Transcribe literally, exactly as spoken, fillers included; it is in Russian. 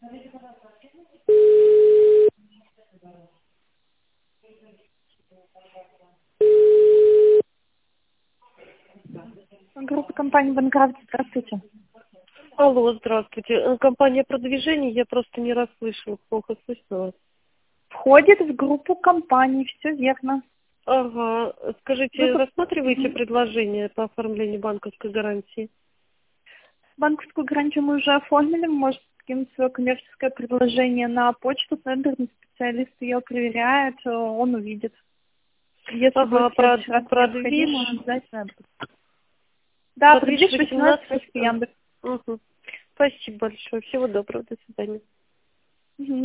Группа компании «Банкрафт», здравствуйте. Алло, здравствуйте. Э, Компания «Продвижение», я просто не расслышала, плохо слышно вас. Входит в группу компаний, все верно. Ага, Вы скажите, по- рассматриваете Мгм. предложение по оформлению банковской гарантии? Банковскую гарантию мы уже оформили, может скинуть свое коммерческое предложение на почту, тендерный специалист ее проверяет, э, он увидит. Если Ага, будет в про, следующий раз продвиж, необходимо, он обязательно будет. Да, продвиж продвиж восемнадцать восемнадцать. в Яндекс. Угу. Спасибо большое. Всего доброго. До свидания. Мгм.